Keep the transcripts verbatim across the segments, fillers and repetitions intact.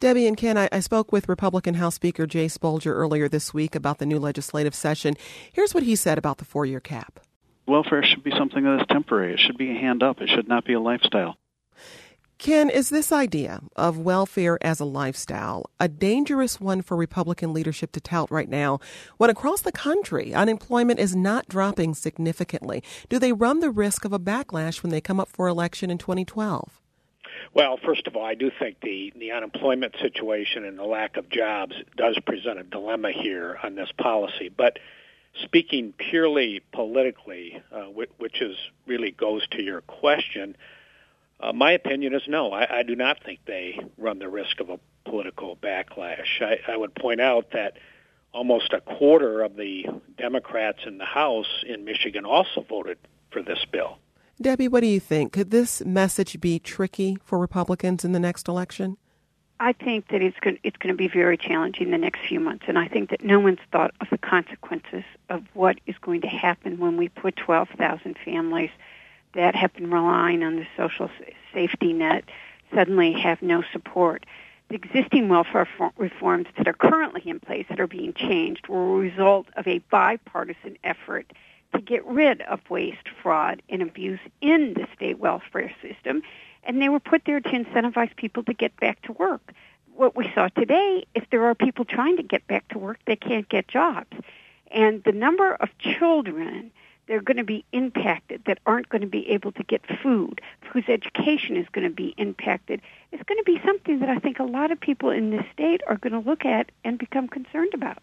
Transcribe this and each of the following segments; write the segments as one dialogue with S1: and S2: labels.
S1: Debbie and Ken, I, I spoke with Republican House Speaker Jay Spolger earlier this week about the new legislative session. Here's what he said about the four-year cap.
S2: Welfare should be something that is temporary. It should be a hand up. It should not be a lifestyle.
S1: Ken, is this idea of welfare as a lifestyle a dangerous one for Republican leadership to tout right now when across the country unemployment is not dropping significantly? Do they run the risk of a backlash when they come up for election in twenty twelve?
S3: Well, first of all, I do think the, the unemployment situation and the lack of jobs does present a dilemma here on this policy. But speaking purely politically, uh, which, which is really goes to your question, uh, my opinion is no. I, I do not think they run the risk of a political backlash. I, I would point out that almost a quarter of the Democrats in the House in Michigan also voted for this bill.
S1: Debbie, what do you think? Could this message be tricky for Republicans in the next election?
S4: I think that it's going, it's going to be very challenging the next few months, and I think that no one's thought of the consequences of what is going to happen when we put twelve thousand families that have been relying on the social safety net suddenly have no support. The existing welfare reforms that are currently in place that are being changed were a result of a bipartisan effort to get rid of waste, fraud, and abuse in the state welfare system, and they were put there to incentivize people to get back to work. What we saw today, if there are people trying to get back to work, they can't get jobs. And the number of children that are going to be impacted that aren't going to be able to get food, whose education is going to be impacted, is going to be something that I think a lot of people in this state are going to look at and become concerned about.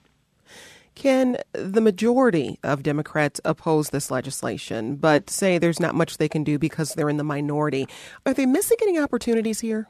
S1: Ken, the majority of Democrats oppose this legislation, but say there's not much they can do because they're in the minority. Are they missing any opportunities here?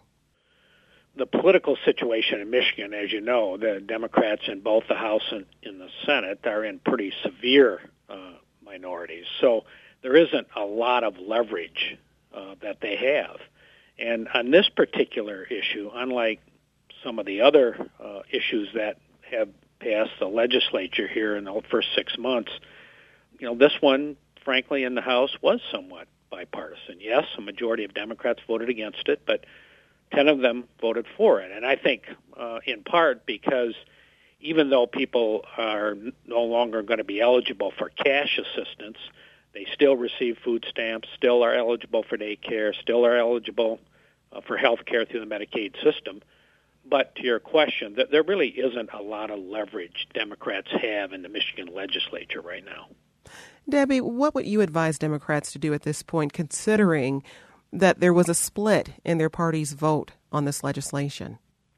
S3: The political situation in Michigan, as you know, the Democrats in both the House and in the Senate are in pretty severe uh, minorities. So there isn't a lot of leverage uh, that they have. And on this particular issue, unlike some of the other uh, issues that have passed the legislature here in the first six months, you know, this one, frankly, in the House was somewhat bipartisan. Yes, a majority of Democrats voted against it, but ten of them voted for it. And I think uh, in part because even though people are no longer going to be eligible for cash assistance, they still receive food stamps, still are eligible for daycare, still are eligible uh, for health care through the Medicaid system. But to your question, that there really isn't a lot of leverage Democrats have in the Michigan legislature right now.
S1: Debbie, what would you advise Democrats to do at this point, considering that there was a split in their party's vote on this legislation?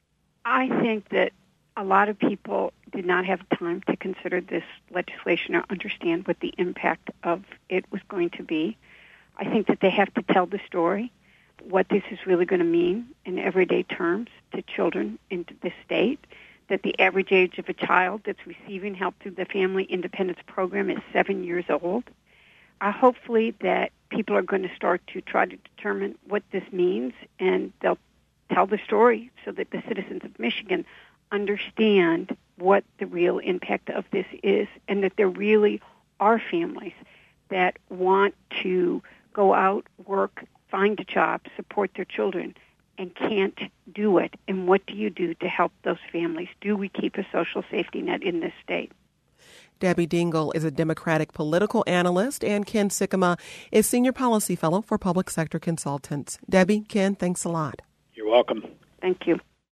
S4: I think that a lot of people did not have time to consider this legislation or understand what the impact of it was going to be. I think that they have to tell the story, what this is really going to mean in everyday terms to children in this state, that the average age of a child that's receiving help through the Family Independence Program is seven years old. Uh, hopefully that people are going to start to try to determine what this means, and they'll tell the story so that the citizens of Michigan understand what the real impact of this is, and that there really are families that want to go out, work, find a job, support their children, and can't do it. And what do you do to help those families? Do we keep a social safety net in this state?
S1: Debbie Dingell is a Democratic political analyst, and Ken Sikkema is Senior Policy Fellow for Public Sector Consultants. Debbie, Ken, thanks a lot.
S3: You're welcome.
S4: Thank you.